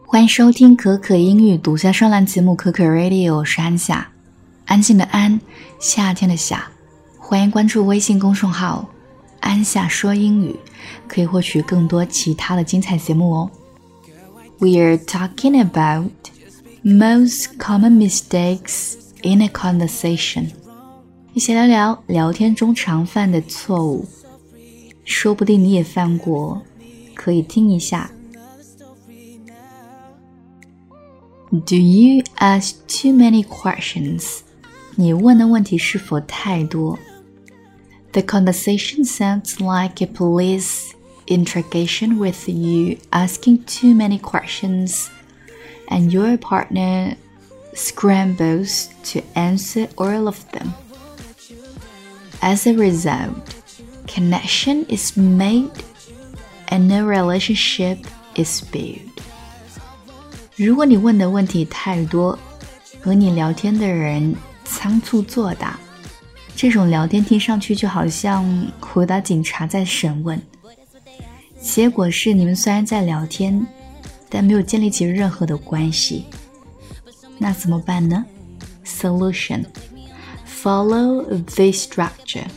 欢迎收听可可英语独家专栏节目可可 Radio， 我是安夏，安静的安，夏天的夏。欢迎关注微信公众号安夏说英语，可以获取更多其他的精彩节目哦。We are talking about most common mistakes in a conversation。 一起聊聊聊天中常犯的错误，说不定你也犯过，可以听一下。Do you ask too many questions? 你问的问题是否太多？ The conversation sounds like a police interrogation with you asking too many questions and your partner scrambles to answer all of them. As a result, connection is made and a relationship is built.如果你问的问题太多，和你聊天的人仓促作答，这种聊天听上去就好像回答警察在审问，结果是你们虽然在聊天，但没有建立起任何的关系。那怎么办呢？ Solution: Follow this structure.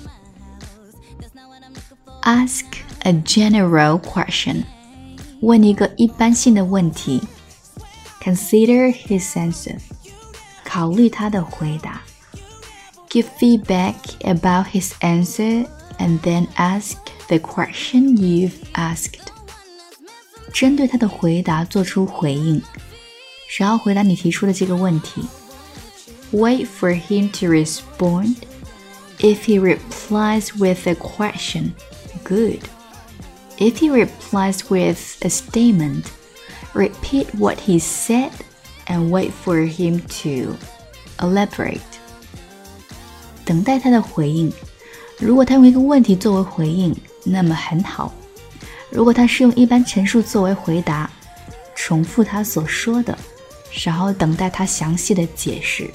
Ask a general question. 问一个一般性的问题。Consider his answer. 考虑他的回答。Give feedback about his answer and then ask the question you've asked. 针对他的回答做出回应，然后回答你提出的这个问题。Wait for him to respond. If he replies with a question, good. If he replies with a statement,Repeat what he said and wait for him to elaborate. 等待他的回应。如果他用一个问题作为回应，那么很好。如果他是用一般陈述作为回答，重复他所说的，然后等待他详细的解释。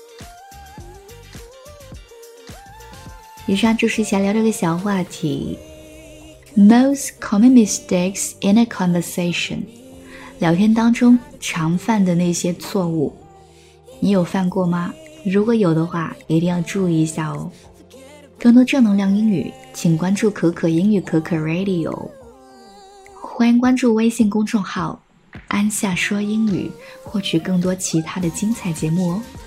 以上就是想聊这个小话题。Most common mistakes in a conversation.聊天当中常犯的那些错误，你有犯过吗？如果有的话，一定要注意一下哦。更多正能量英语，请关注可可英语可可 Radio。欢迎关注微信公众号安夏说英语，获取更多其他的精彩节目哦。